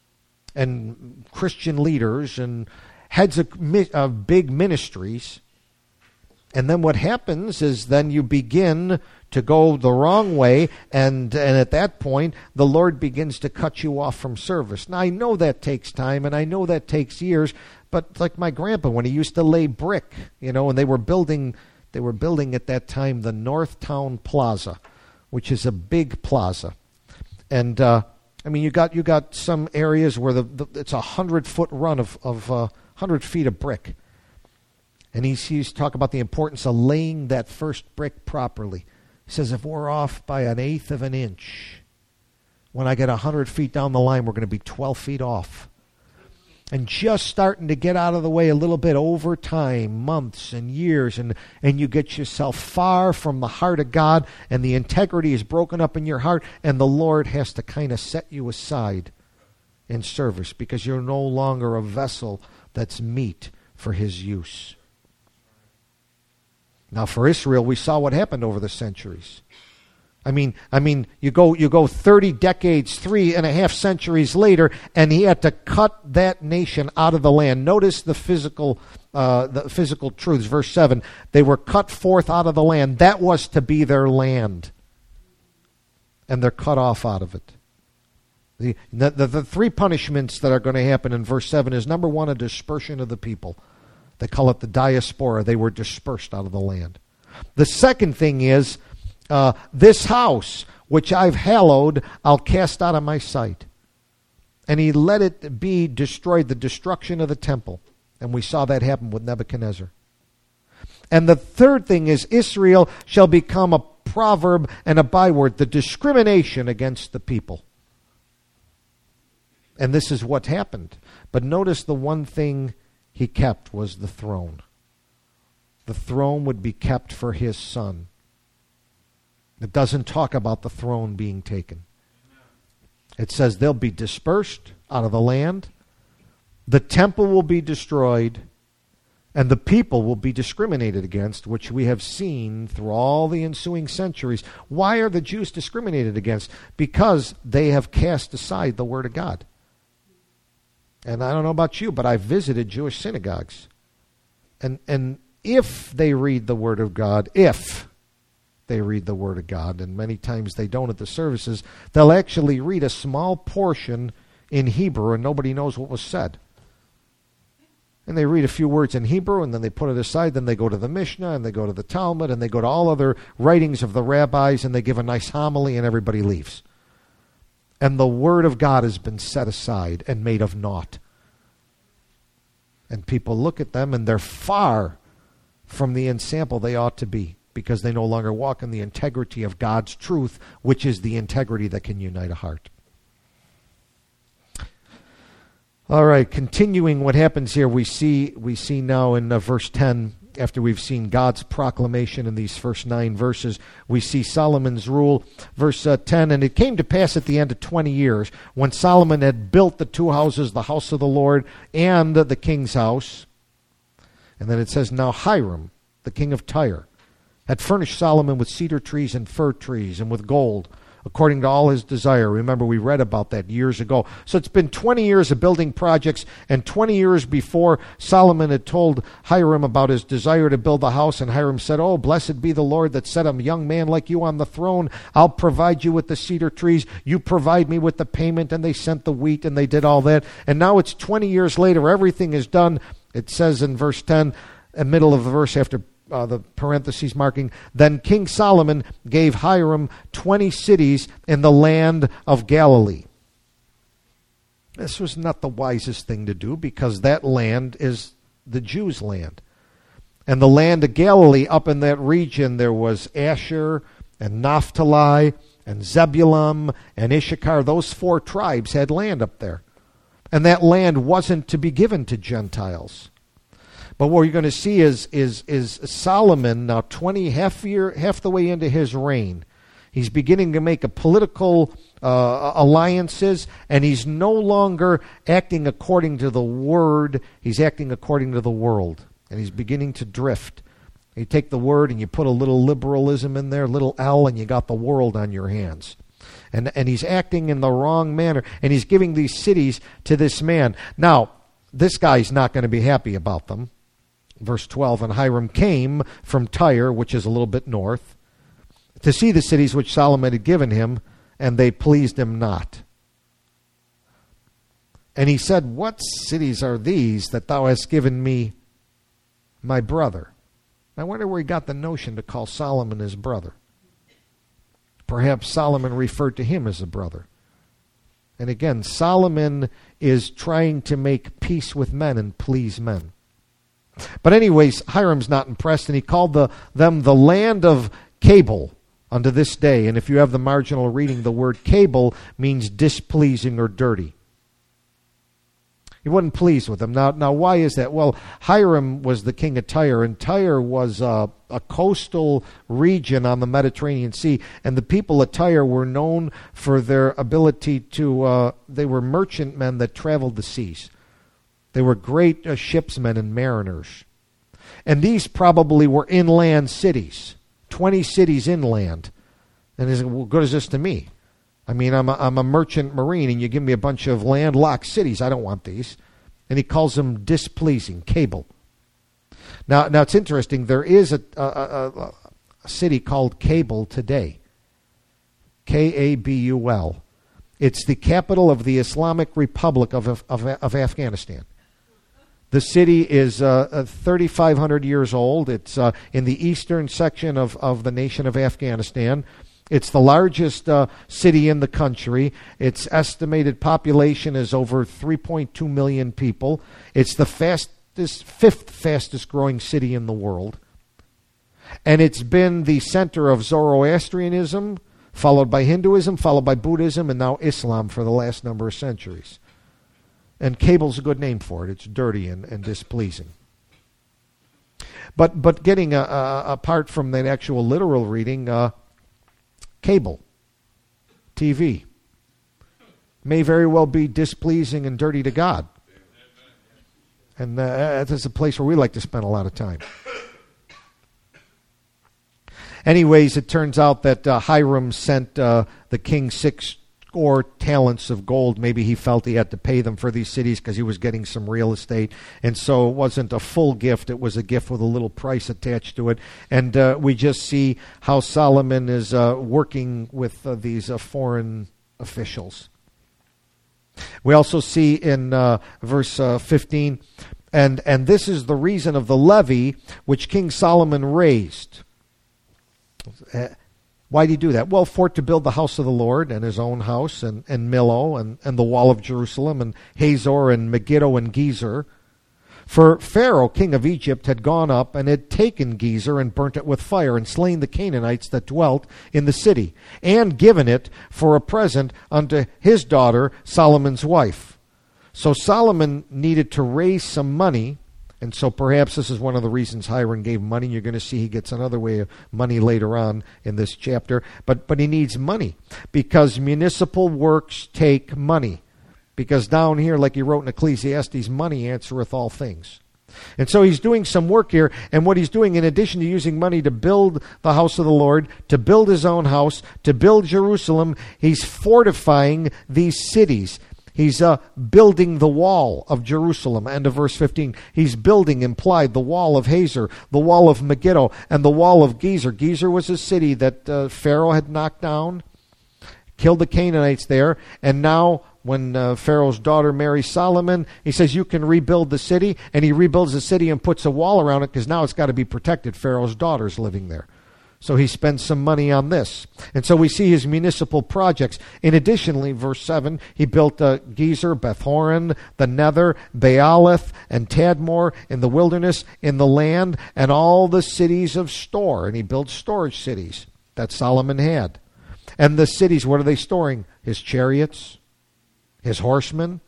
and Christian leaders and heads of, of big ministries. And then what happens is then you begin to go the wrong way, and, and at that point, the Lord begins to cut you off from service. Now, I know that takes time, and I know that takes years, but like my grandpa, when he used to lay brick, you know, and they were building, they were building at that time the Northtown Plaza, which is a big plaza. And uh, I mean, you got you got some areas where the, the it's a hundred foot run of of uh, hundred feet of brick, and he's he's talking about the importance of laying that first brick properly. He says if we're off by an eighth of an inch, when I get a hundred feet down the line, we're going to be twelve feet off. And just starting to get out of the way a little bit over time, months and years, and, and you get yourself far from the heart of God, and the integrity is broken up in your heart, and the Lord has to kind of set you aside in service because you're no longer a vessel that's meet for His use. Now, for Israel, we saw what happened over the centuries. I mean, I mean, you go you go thirty decades, three and a half centuries later, and he had to cut that nation out of the land. Notice the physical, uh, the physical truths. Verse seven: they were cut forth out of the land. That was to be their land, and they're cut off out of it. The the, the, the three punishments that are going to happen in verse seven is number one, a dispersion of the people. They call it the diaspora. They were dispersed out of the land. The second thing is, Uh, this house, which I've hallowed, I'll cast out of my sight. And he let it be destroyed, the destruction of the temple. And we saw that happen with Nebuchadnezzar. And the third thing is Israel shall become a proverb and a byword, the discrimination against the people. And this is what happened. But notice the one thing he kept was the throne. The throne would be kept for his son. It doesn't talk about the throne being taken. It says they'll be dispersed out of the land. The temple will be destroyed. And the people will be discriminated against, which we have seen through all the ensuing centuries. Why are the Jews discriminated against? Because they have cast aside the Word of God. And I don't know about you, but I've visited Jewish synagogues. And and if they read the Word of God, if they read the Word of God, and many times they don't at the services, they'll actually read a small portion in Hebrew and nobody knows what was said. And they read a few words in Hebrew, and then they put it aside. Then they go to the Mishnah, and they go to the Talmud, and they go to all other writings of the rabbis, and they give a nice homily, and everybody leaves. And the Word of God has been set aside and made of naught. And people look at them, and they're far from the ensample they ought to be, because they no longer walk in the integrity of God's truth, which is the integrity that can unite a heart. All right, continuing what happens here, we see we see now in uh, verse ten, after we've seen God's proclamation in these first nine verses, we see Solomon's rule. Verse uh, ten, and it came to pass at the end of twenty years, when Solomon had built the two houses, the house of the Lord and uh, the king's house. And then it says, now Hiram, the king of Tyre, had furnished Solomon with cedar trees and fir trees and with gold, according to all his desire. Remember, we read about that years ago. So it's been twenty years of building projects, and twenty years before, Solomon had told Hiram about his desire to build the house, and Hiram said, oh, blessed be the Lord that set a young man like you on the throne. I'll provide you with the cedar trees. You provide me with the payment. And they sent the wheat, and they did all that. And now it's twenty years later. Everything is done. It says in verse ten, the middle of the verse after Uh, the parentheses marking, then King Solomon gave Hiram twenty cities in the land of Galilee. This was not the wisest thing to do, because that land is the Jews' land. And the land of Galilee, up in that region, there was Asher and Naphtali and Zebulun and Issachar. Those four tribes had land up there. And that land wasn't to be given to Gentiles. But what you're going to see is is is Solomon now twenty half year half the way into his reign. He's beginning to make a political uh, alliances, and he's no longer acting according to the word. He's acting according to the world, and he's beginning to drift. You take the word and you put a little liberalism in there, little L, and you got the world on your hands. And and he's acting in the wrong manner, and he's giving these cities to this man. Now, this guy's not going to be happy about them. Verse twelve, and Hiram came from Tyre, which is a little bit north, to see the cities which Solomon had given him, and they pleased him not. And he said, what cities are these that thou hast given me, my brother? I wonder where he got the notion to call Solomon his brother. Perhaps Solomon referred to him as a brother. And again, Solomon is trying to make peace with men and please men. But anyways, Hiram's not impressed, and he called the, them the land of Cabal unto this day. And if you have the marginal reading, the word Cabal means displeasing or dirty. He wasn't pleased with them. Now, now why is that? Well, Hiram was the king of Tyre, and Tyre was a, a coastal region on the Mediterranean Sea, and the people of Tyre were known for their ability to, uh, they were merchantmen that traveled the seas. They were great uh, shipsmen and mariners. And these probably were inland cities, twenty cities inland. And he said, well, what good is this to me? I mean, I'm a, I'm a merchant marine, and you give me a bunch of landlocked cities. I don't want these. And he calls them displeasing, Cabal. Now, now it's interesting. There is a, a, a, a city called Cabul today. K A B U L. It's the capital of the Islamic Republic of, of, of Afghanistan. The city is uh, thirty-five hundred years old. It's uh, in the eastern section of, of the nation of Afghanistan. It's the largest uh, city in the country. Its estimated population is over three point two million people. It's the fastest, fifth fastest growing city in the world. And it's been the center of Zoroastrianism, followed by Hinduism, followed by Buddhism, and now Islam for the last number of centuries. And cable's a good name for it. It's dirty and, and displeasing. But but getting a, a, apart from that actual literal reading, uh, cable, T V, may very well be displeasing and dirty to God. And uh, that's a place where we like to spend a lot of time. Anyways, it turns out that uh, Hiram sent uh, the king six score talents of gold. Maybe he felt he had to pay them for these cities because he was getting some real estate. And so it wasn't a full gift. It was a gift with a little price attached to it. And uh, we just see how Solomon is uh, working with uh, these uh, foreign officials. We also see in uh, verse uh, fifteen, and, and this is the reason of the levy which King Solomon raised. Why did he do that? Well, for it to build the house of the Lord and his own house and, and Millo and, and the wall of Jerusalem and Hazor and Megiddo and Gezer. For Pharaoh, king of Egypt, had gone up and had taken Gezer and burnt it with fire and slain the Canaanites that dwelt in the city and given it for a present unto his daughter, Solomon's wife. So Solomon needed to raise some money. And so perhaps this is one of the reasons Hiram gave money. You're going to see he gets another way of money later on in this chapter. But but he needs money because municipal works take money. Because down here, like he wrote in Ecclesiastes, money answereth all things. And so he's doing some work here. And what he's doing, in addition to using money to build the house of the Lord, to build his own house, to build Jerusalem, he's fortifying these cities. He's uh, building the wall of Jerusalem. End of verse fifteen. He's building, implied, the wall of Hazor, the wall of Megiddo, and the wall of Gezer. Gezer was a city that uh, Pharaoh had knocked down, killed the Canaanites there, and now when uh, Pharaoh's daughter marries Solomon, he says, you can rebuild the city, and he rebuilds the city and puts a wall around it because now it's got to be protected. Pharaoh's daughter's living there. So he spends some money on this. And so we see his municipal projects. In additionally, verse seven, he built uh, Gezer, Beth-horon, the Nether, Baalath, and Tadmor in the wilderness, in the land, and all the cities of store. And he built storage cities that Solomon had. And the cities, what are they storing? His chariots, his horsemen,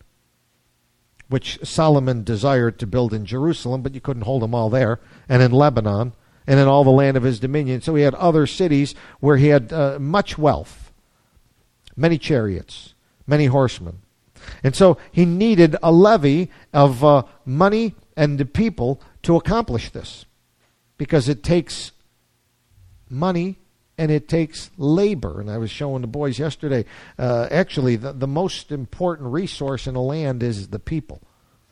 which Solomon desired to build in Jerusalem, but you couldn't hold them all there, and in Lebanon, and in all the land of his dominion. So he had other cities where he had uh, much wealth, many chariots, many horsemen. And so he needed a levy of uh, money and the people to accomplish this, because it takes money and it takes labor. And I was showing the boys yesterday, uh, actually the, the most important resource in a land is the people.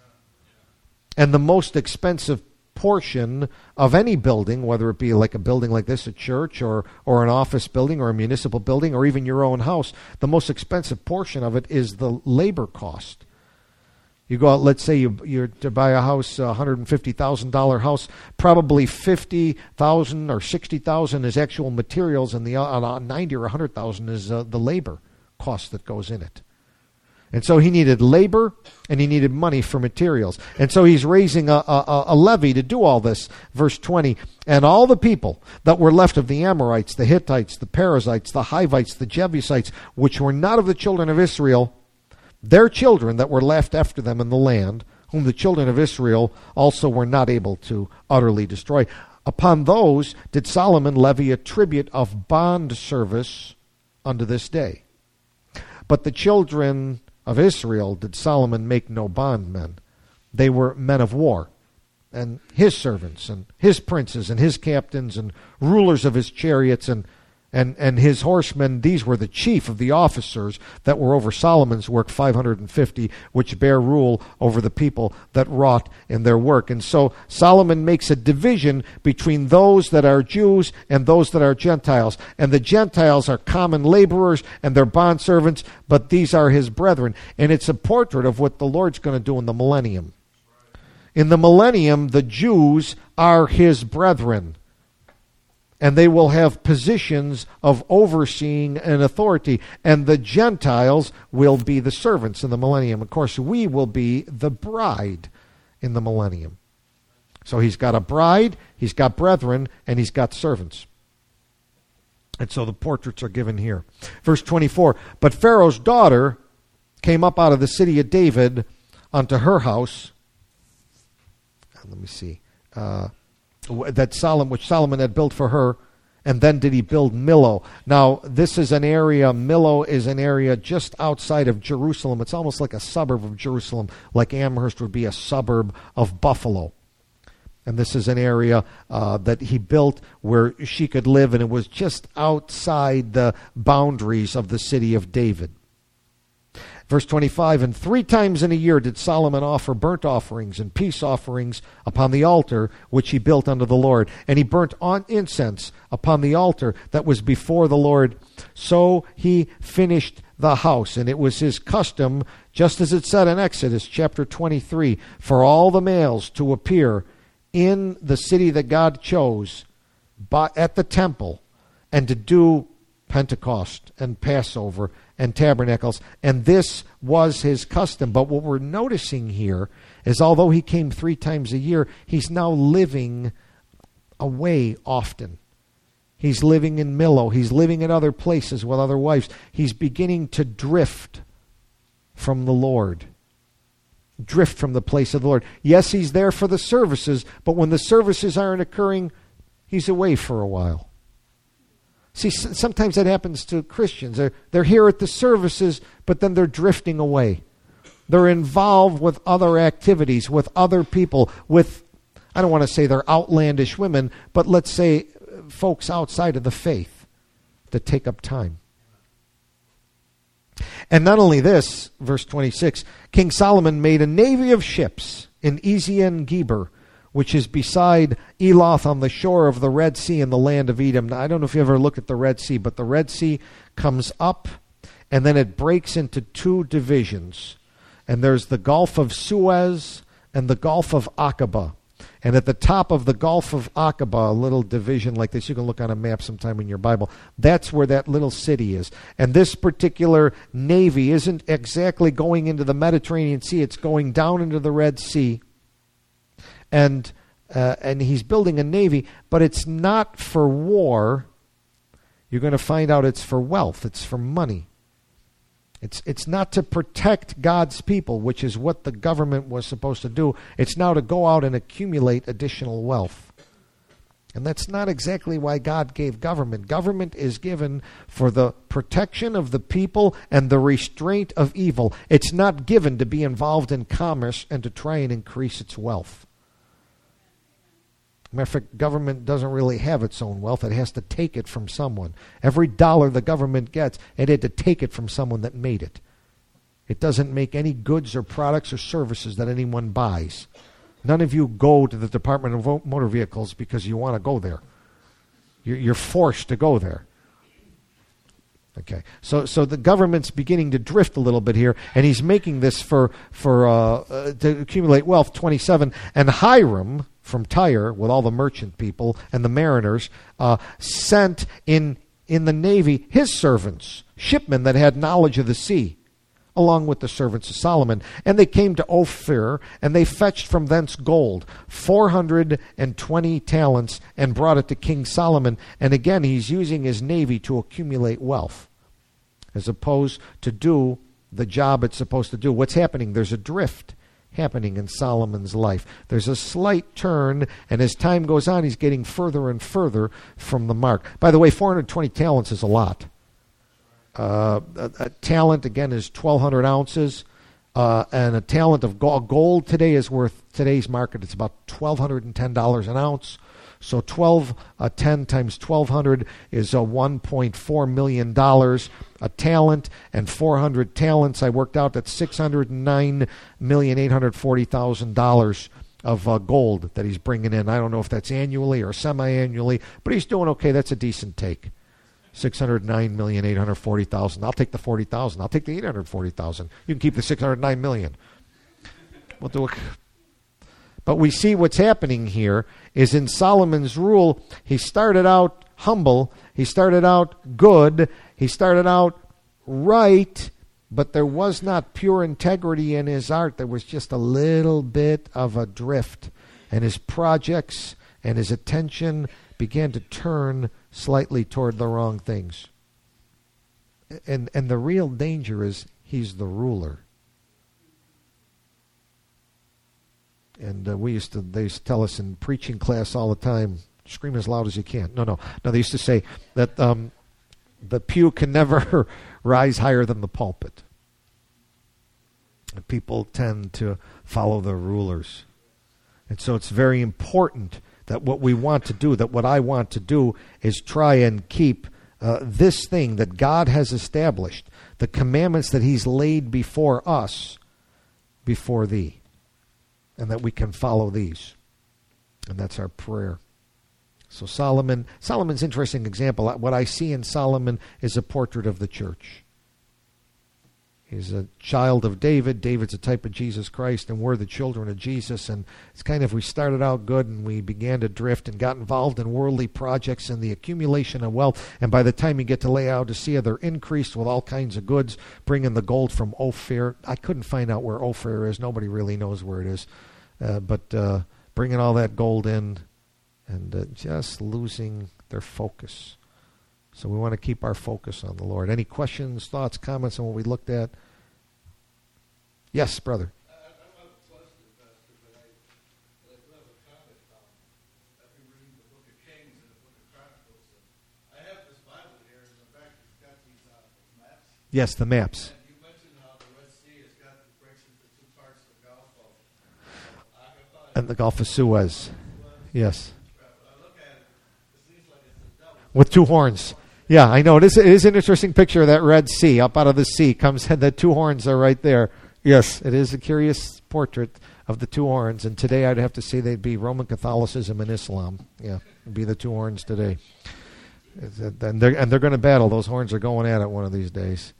And the most expensive portion of any building, whether it be like a building like this, a church, or or an office building, or a municipal building, or even your own house, the most expensive portion of it is the labor cost. You go out, let's say you, you're to buy a house, a one hundred fifty thousand dollars house, probably fifty thousand dollars or sixty thousand dollars is actual materials, and the uh, ninety thousand dollars or one hundred thousand dollars is uh, the labor cost that goes in it. And so he needed labor, and he needed money for materials. And so he's raising a, a, a levy to do all this. Verse twenty, and all the people that were left of the Amorites, the Hittites, the Perizzites, the Hivites, the Jebusites, which were not of the children of Israel, their children that were left after them in the land, whom the children of Israel also were not able to utterly destroy. Upon those did Solomon levy a tribute of bond service unto this day. But the children of Israel did Solomon make no bondmen. They were men of war, and his servants, and his princes, and his captains, and rulers of his chariots, and and and his horsemen. These were the chief of the officers that were over Solomon's work, five hundred fifty, which bear rule over the people that wrought in their work. And so Solomon makes a division between those that are Jews and those that are Gentiles. And the Gentiles are common laborers and they're bondservants, but these are his brethren. And it's a portrait of what the Lord's going to do in the millennium. In the millennium, the Jews are his brethren, and they will have positions of overseeing and authority. And the Gentiles will be the servants in the millennium. Of course, we will be the bride in the millennium. So he's got a bride, he's got brethren, and he's got servants. And so the portraits are given here. Verse twenty-four, but Pharaoh's daughter came up out of the city of David unto her house. Let me see. Uh, that Solomon, which Solomon had built for her, and then did he build Millo. Now, this is an area, Millo is an area just outside of Jerusalem. It's almost like a suburb of Jerusalem, like Amherst would be a suburb of Buffalo. And this is an area uh, that he built where she could live, and it was just outside the boundaries of the city of David. Verse twenty-five, and three times in a year did Solomon offer burnt offerings and peace offerings upon the altar which he built unto the Lord. And he burnt on incense upon the altar that was before the Lord. So he finished the house. And it was his custom, just as it said in Exodus chapter twenty-three, for all the males to appear in the city that God chose by, at the temple, and to do Pentecost and Passover and tabernacles, and this was his custom. But what we're noticing here is although he came three times a year, he's now living away often. He's living in Millo. He's living in other places with other wives. He's beginning to drift from the Lord. Drift from the place of the Lord. Yes, he's there for the services, but when the services aren't occurring, he's away for a while. See, sometimes that happens to Christians. They're, they're here at the services, but then they're drifting away. They're involved with other activities, with other people, with, I don't want to say they're outlandish women, but let's say folks outside of the faith that take up time. And not only this, verse twenty-six, King Solomon made a navy of ships in Ezion Geber, which is beside Eloth on the shore of the Red Sea in the land of Edom. Now, I don't know if you ever looked at the Red Sea, but the Red Sea comes up and then it breaks into two divisions. And there's the Gulf of Suez and the Gulf of Aqaba. And at the top of the Gulf of Aqaba, a little division like this, you can look on a map sometime in your Bible, that's where that little city is. And this particular navy isn't exactly going into the Mediterranean Sea, it's going down into the Red Sea. And uh, and he's building a navy, but it's not for war. You're going to find out it's for wealth. It's for money. It's it's not to protect God's people, which is what the government was supposed to do. It's now to go out and accumulate additional wealth. And that's not exactly why God gave government. Government is given for the protection of the people and the restraint of evil. It's not given to be involved in commerce and to try and increase its wealth. Matter of fact, government doesn't really have its own wealth. It has to take it from someone. Every dollar the government gets, it had to take it from someone that made it. It doesn't make any goods or products or services that anyone buys. None of you go to the Department of Motor Vehicles because you want to go there. You're, you're forced to go there. Okay, so so the government's beginning to drift a little bit here, and he's making this for for uh, uh, to accumulate wealth. twenty-seven, and Hiram from Tyre, with all the merchant people and the mariners, uh, sent in in the navy his servants, shipmen that had knowledge of the sea, along with the servants of Solomon. And they came to Ophir, and they fetched from thence gold, four hundred twenty talents, and brought it to King Solomon. And again, he's using his navy to accumulate wealth, as opposed to do the job it's supposed to do. What's happening? There's a drift happening in Solomon's life. There's a slight turn, and as time goes on, he's getting further and further from the mark. By the way, four hundred twenty talents is a lot. Uh, a, a talent, again, is twelve hundred ounces, uh, and a talent of gold, gold today is worth, today's market, it's about twelve hundred ten dollars an ounce. So twelve, uh, ten times twelve hundred is uh, one point four million dollars a talent, and four hundred talents, I worked out that's six hundred nine million eight hundred forty thousand dollars of uh, gold that he's bringing in. I don't know if that's annually or semi-annually, but he's doing okay. That's a decent take. six hundred nine million eight hundred forty thousand. I'll take the forty thousand. I'll take the eight hundred forty thousand. You can keep the six hundred nine million. We'll do it. But we see what's happening here is in Solomon's rule, he started out humble, he started out good, he started out right, but there was not pure integrity in his art. There was just a little bit of a drift. and his projects and his attention began to turn slightly toward the wrong things. And and the real danger is he's the ruler. And uh, we used to, they used to tell us in preaching class all the time, scream as loud as you can. No, no. No, they used to say that um, the pew can never rise higher than the pulpit. And people tend to follow the rulers. And so it's very important that what we want to do, that what I want to do is try and keep uh, this thing that God has established, the commandments that he's laid before us, before thee. And that we can follow these. And that's our prayer. So Solomon, Solomon's an interesting example. What I see in Solomon is a portrait of the church. He's a child of David. David's a type of Jesus Christ, and we're the children of Jesus. And it's kind of, we started out good, and we began to drift and got involved in worldly projects and the accumulation of wealth. And by the time you get to Laodicea, they're increased with all kinds of goods, bringing the gold from Ophir. I couldn't find out where Ophir is. Nobody really knows where it is. Uh, but uh, bringing all that gold in and uh, just losing their focus. So we want to keep our focus on the Lord. Any questions, thoughts, comments on what we looked at? Yes, brother. I, I don't have a question, Pastor, but I, but I do have a comment. Um, I've been reading the book of Kings and the book of Chronicles. And I have this Bible here, and in fact, it's got these uh, maps. Yes, the maps. And you mentioned how the Red Sea has got the breaks into two parts of the Gulf of Aqaba And the Gulf of Suez. Yes. With two horns. Yeah, I know. It is, it is an interesting picture of that Red Sea. Up out of the sea comes, and the two horns are right there. Yes, it is a curious portrait of the two horns. And today I'd have to say they'd be Roman Catholicism and Islam. Yeah, it'd be the two horns today. And they're, and they're going to battle. Those horns are going at it one of these days.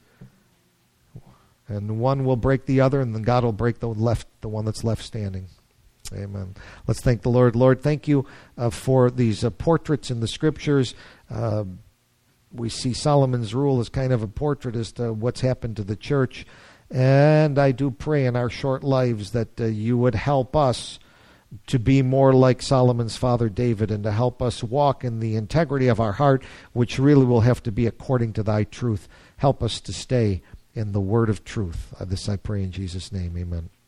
And one will break the other, and then God will break the left, the one that's left standing. Amen. Let's thank the Lord. Lord, thank you uh, for these uh, portraits in the Scriptures. Uh, we see Solomon's rule as kind of a portrait as to what's happened to the church. And I do pray in our short lives that uh, you would help us to be more like Solomon's father David, and to help us walk in the integrity of our heart, which really will have to be according to thy truth. Help us to stay in the word of truth. Uh, this I pray in Jesus' name. Amen.